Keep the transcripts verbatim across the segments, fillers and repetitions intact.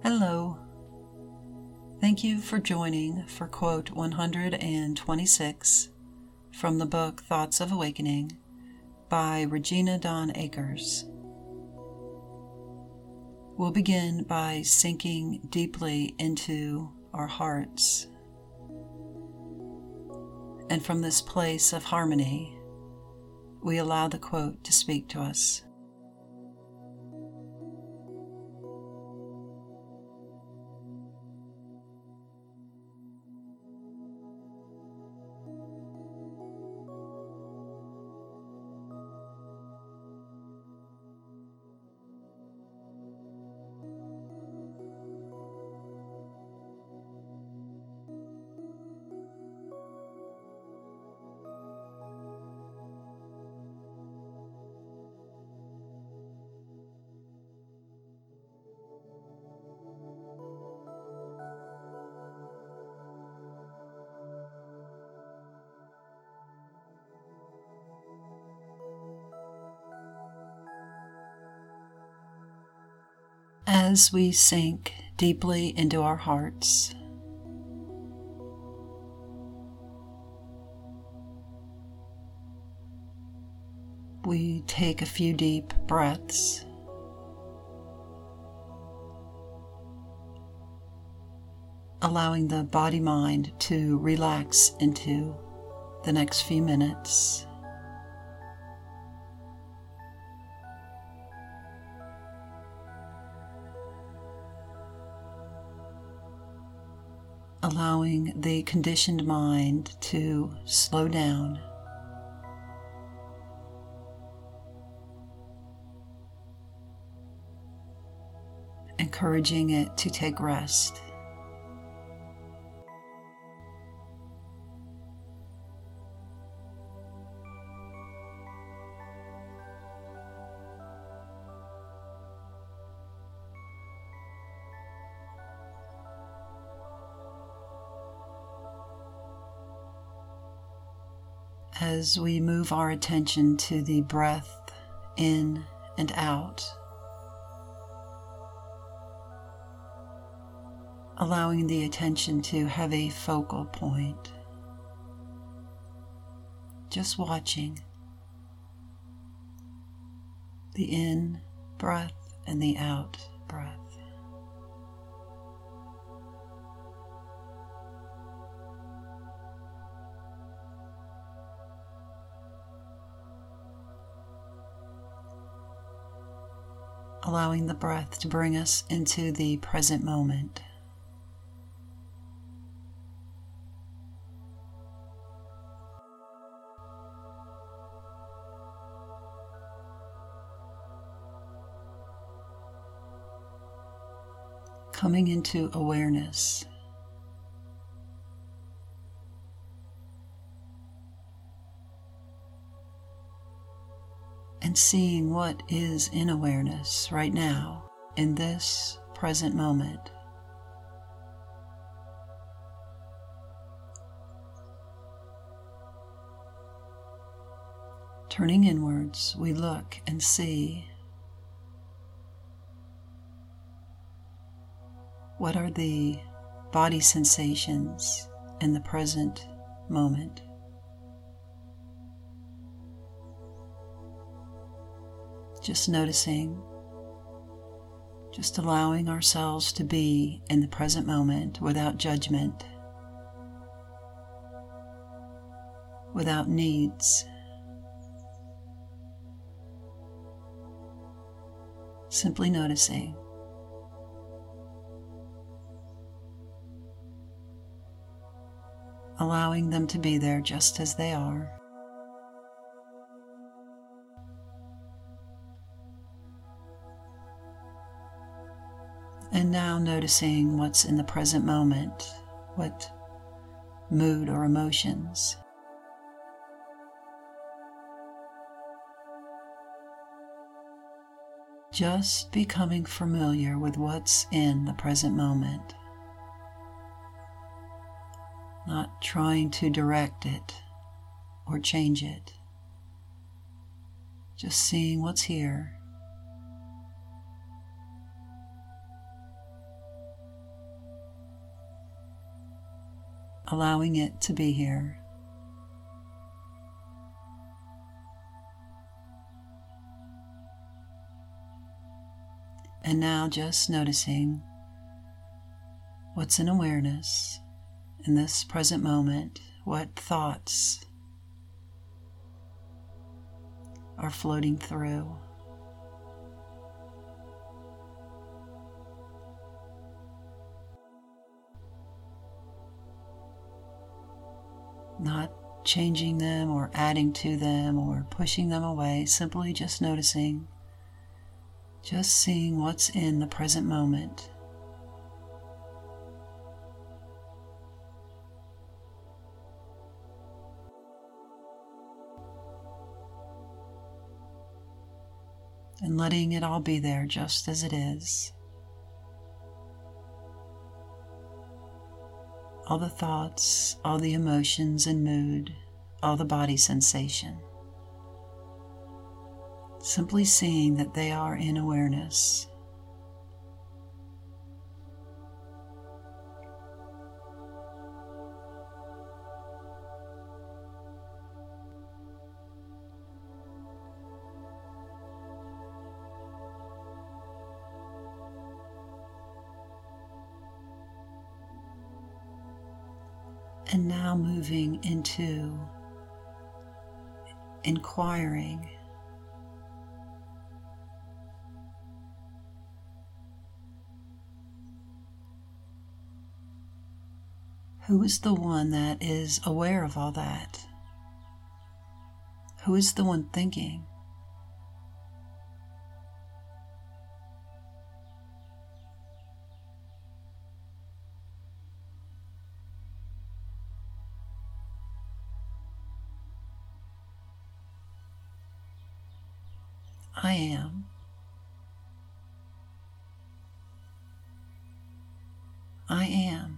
Hello. Thank you for joining for quote one hundred twenty-six from the book Thoughts of Awakening by Regina Dawn Akers. We'll begin by sinking deeply into our hearts. And from this place of harmony, we allow the quote to speak to us. As we sink deeply into our hearts, we take a few deep breaths, allowing the body-mind to relax into the next few minutes. Allowing the conditioned mind to slow down, encouraging it to take rest. As we move our attention to the breath in and out, allowing the attention to have a focal point, just watching the in breath and the out breath. Allowing the breath to bring us into the present moment. Coming into awareness. And seeing what is in awareness right now, in this present moment. Turning inwards, we look and see what are the body sensations in the present moment. Just noticing, just allowing ourselves to be in the present moment without judgment, without needs. Simply noticing. Allowing them to be there just as they are. And now noticing what's in the present moment, what mood or emotions. Just becoming familiar with what's in the present moment. Not trying to direct it or change it. Just seeing what's here. allowing it to be here. And now just noticing what's in awareness in this present moment, what thoughts are floating through. Not changing them or adding to them or pushing them away, simply just noticing, just seeing what's in the present moment. And letting it all be there just as it is. All the thoughts, all the emotions and mood, all the body sensation. Simply seeing that they are in awareness. And now moving into inquiring. Who is the one that is aware of all that? Who is the one thinking? I am. I am.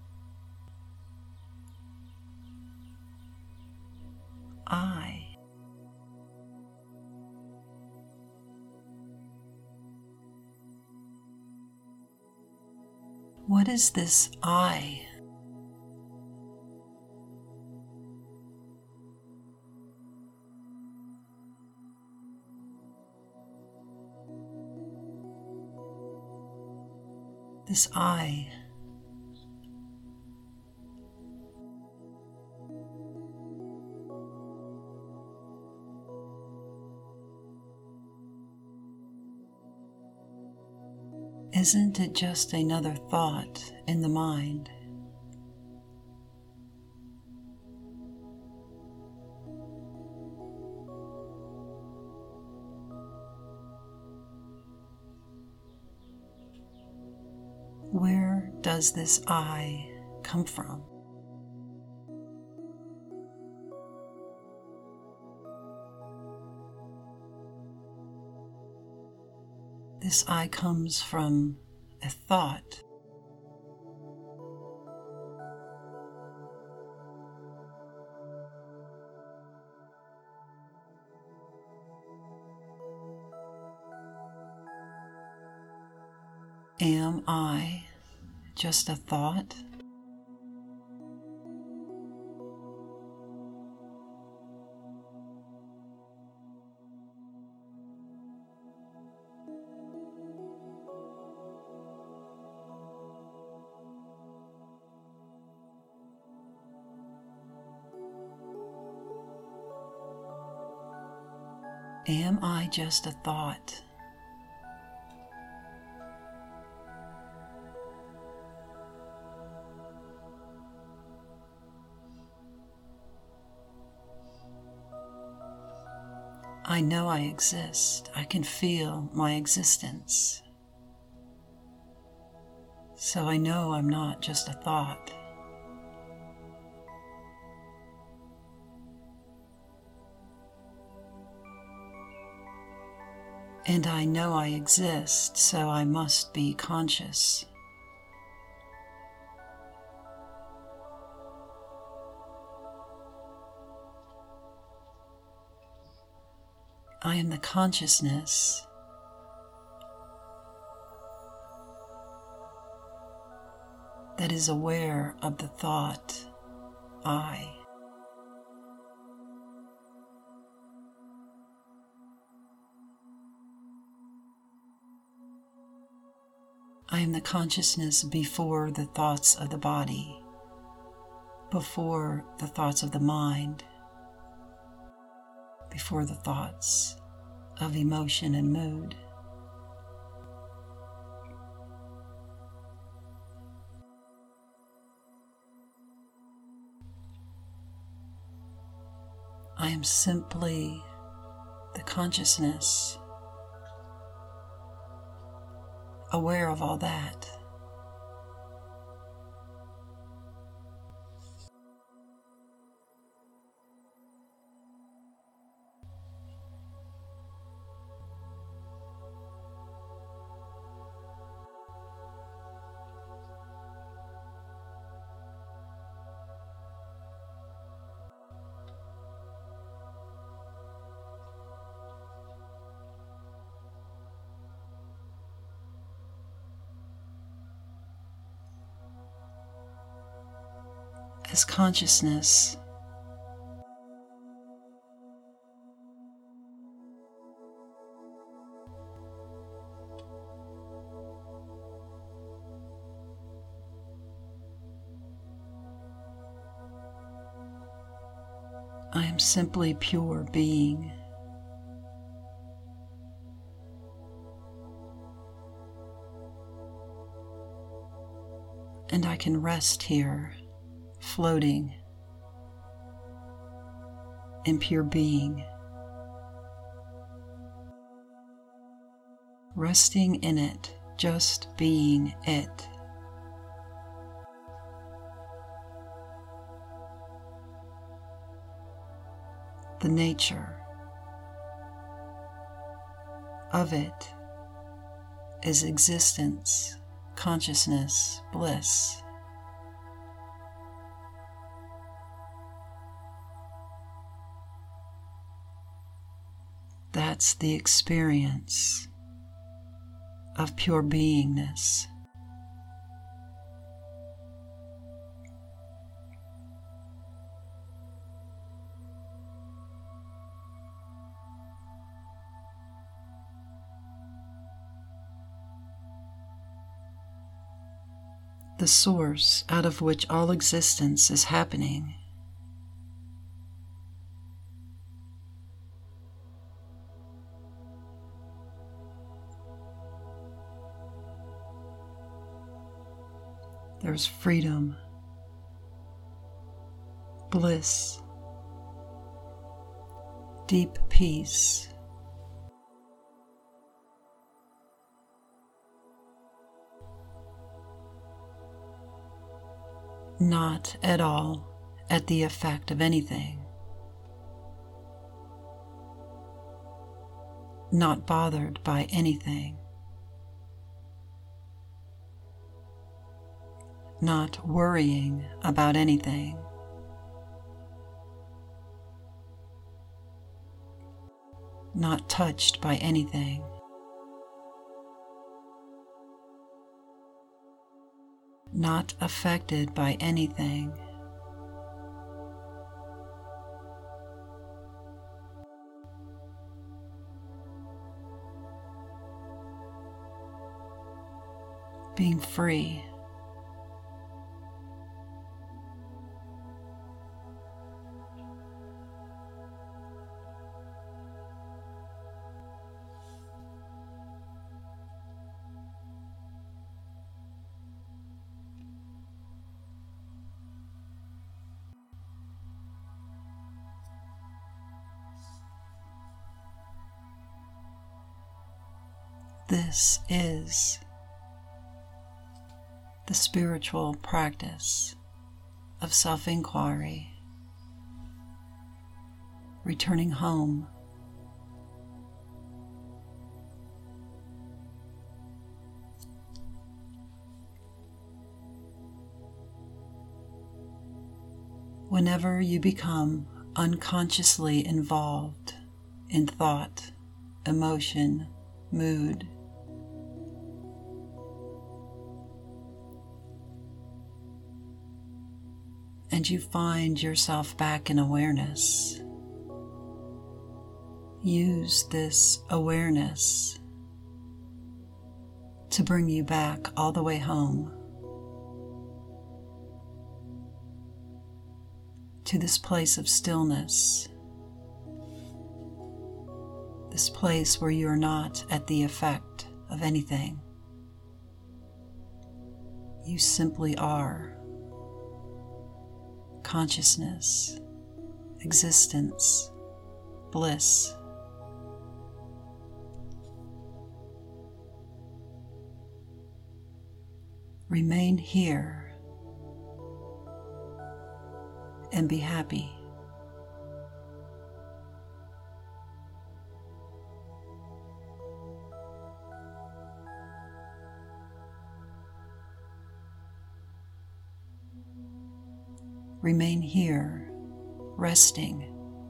I. What is this I? This I. Isn't it just another thought in the mind? Where does this I come from? This I comes from a thought. Am I just a thought? Am I just a thought? I know I exist. I can feel my existence. So I know I'm not just a thought. And I know I exist, so I must be conscious. I am the consciousness that is aware of the thought I. I am the consciousness before the thoughts of the body, before the thoughts of the mind, before the thoughts of emotion and mood. I am simply the consciousness, aware of all that. As consciousness, I am simply pure being. And I can rest here, floating in pure being, resting in it, just being it. The nature of it is existence, consciousness, bliss. That's the experience of pure beingness. The source out of which all existence is happening. There's freedom, bliss, deep peace. Not at all at the effect of anything. Not bothered by anything. Not worrying about anything. Not touched by anything. Not affected by anything. Being free. This is the spiritual practice of self-inquiry, returning home. Whenever you become unconsciously involved in thought, emotion, mood, and you find yourself back in awareness, use this awareness to bring you back all the way home to this place of stillness, this place where you are not at the effect of anything. You simply are. Consciousness, existence, bliss. Remain here and be happy. Remain here, resting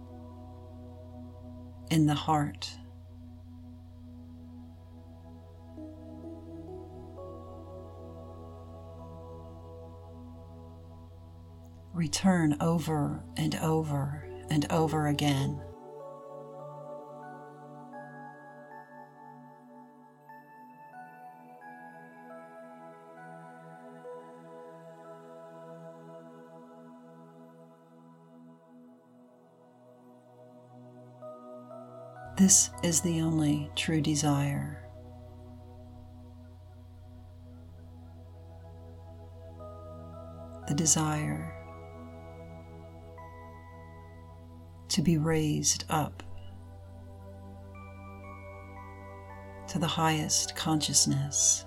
in the heart. Return over and over and over again. This is the only true desire. The desire to be raised up to the highest consciousness.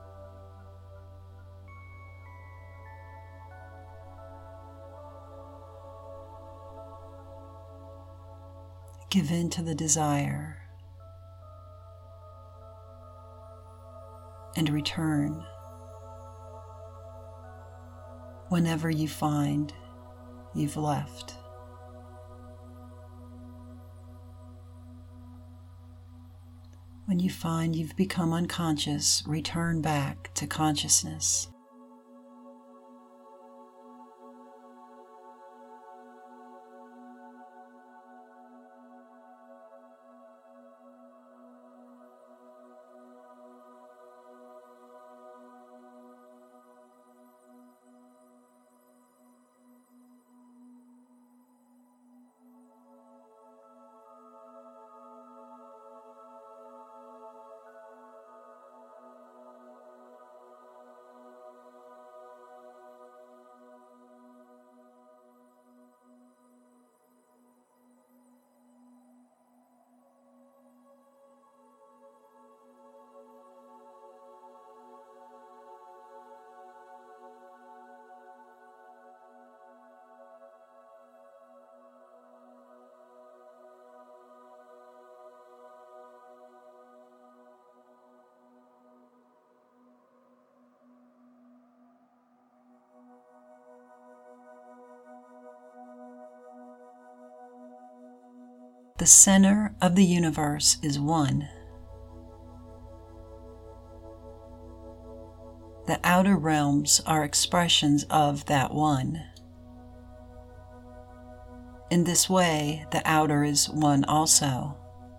Give in to the desire and return whenever you find you've left. When you find you've become unconscious, return back to consciousness. The center of the universe is one. The outer realms are expressions of that one. In this way, the outer is one also.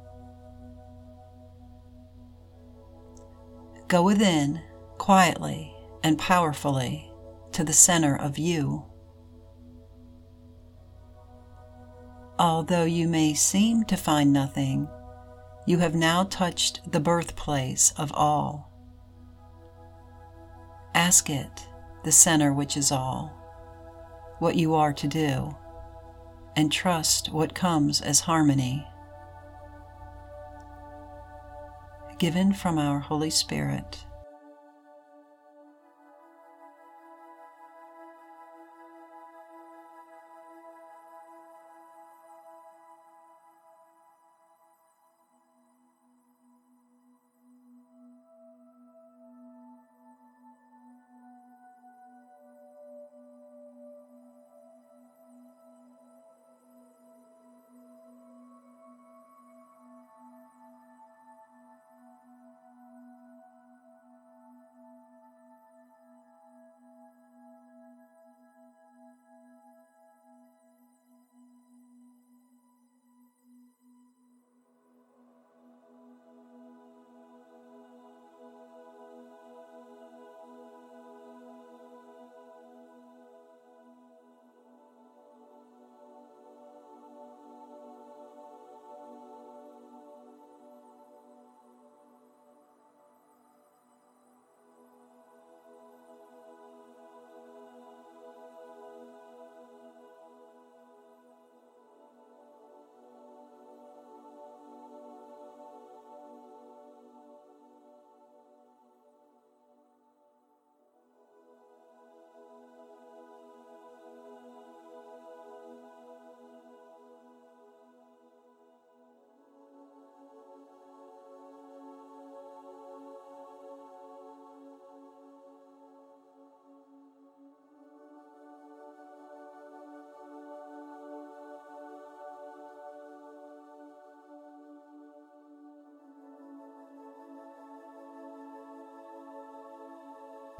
Go within, quietly and powerfully, to the center of you. Although you may seem to find nothing, you have now touched the birthplace of all. Ask it, the center which is all, what you are to do, and trust what comes as harmony. Given from our Holy Spirit.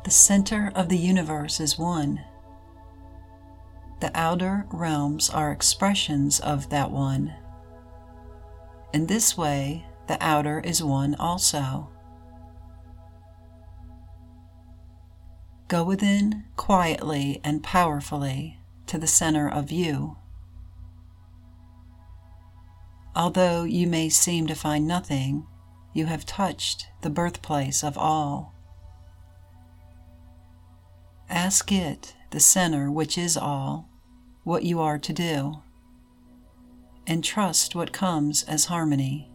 The center of the universe is one. The outer realms are expressions of that one. In this way, the outer is one also. Go within quietly and powerfully to the center of you. Although you may seem to find nothing, you have touched the birthplace of all. Ask it, the center which is all, what you are to do, and trust what comes as harmony.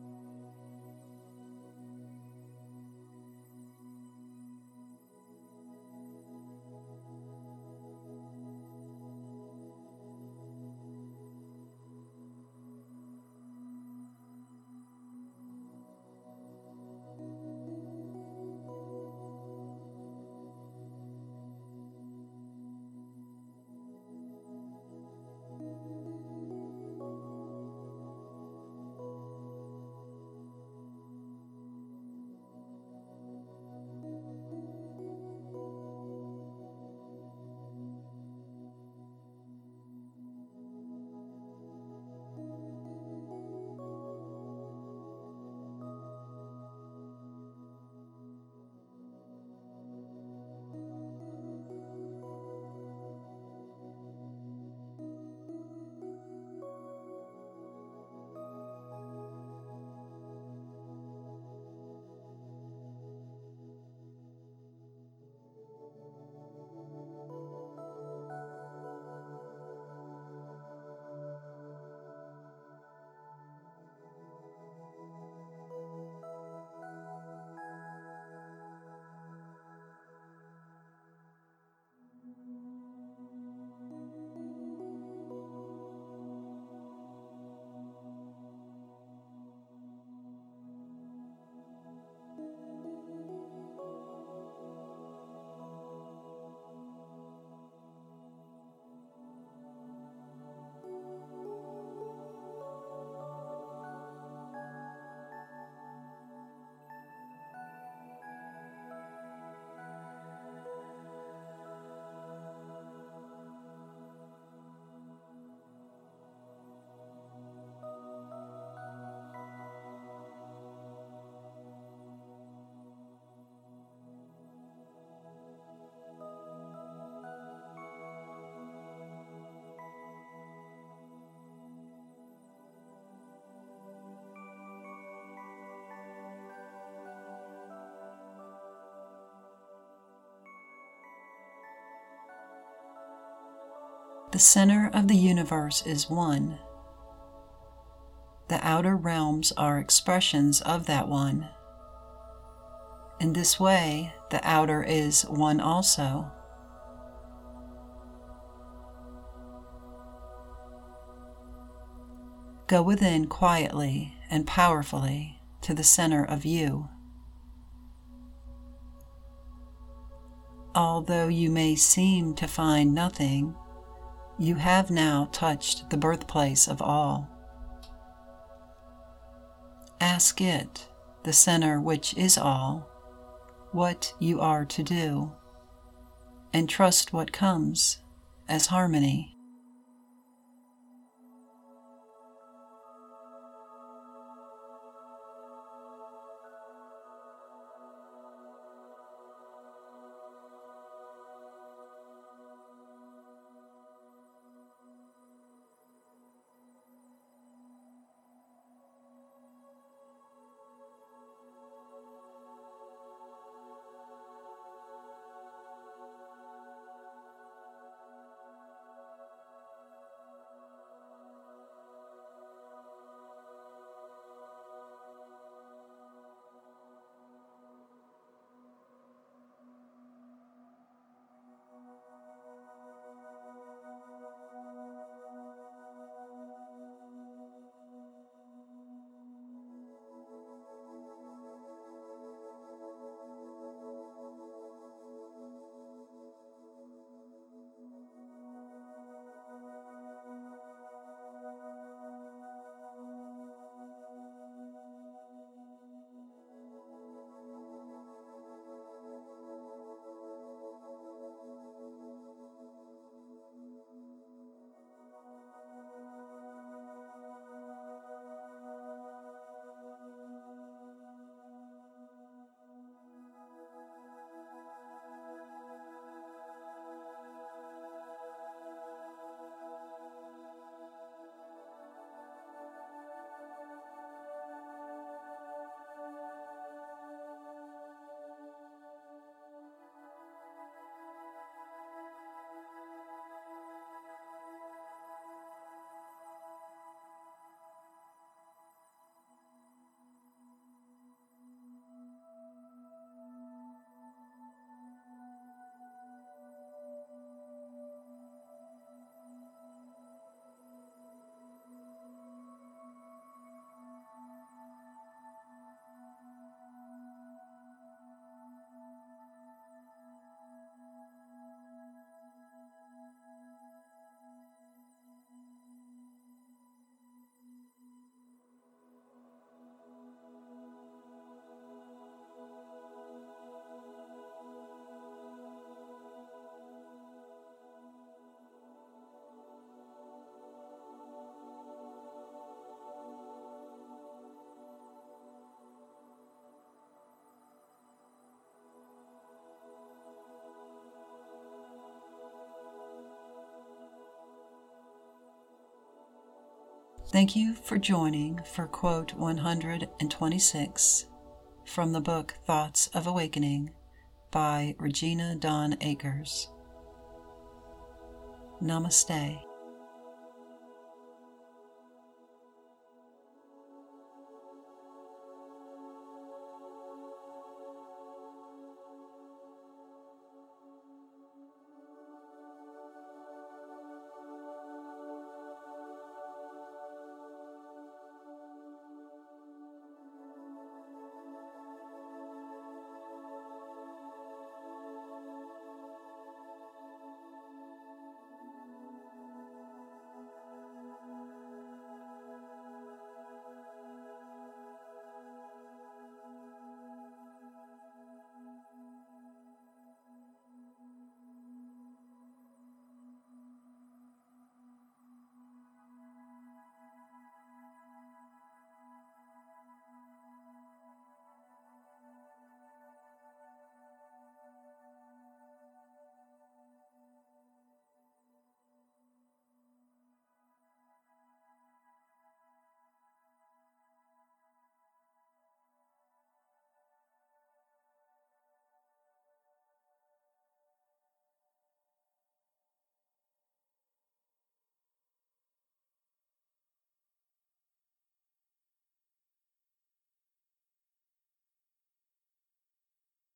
The center of the universe is one. The outer realms are expressions of that one. In this way, the outer is one also. Go within quietly and powerfully to the center of you. Although you may seem to find nothing, you have now touched the birthplace of all. Ask it, the center which is all, what you are to do, and trust what comes as harmony. Thank you for joining for quote one hundred twenty-six from the book Thoughts of Awakening by Regina Dawn Akers. Namaste.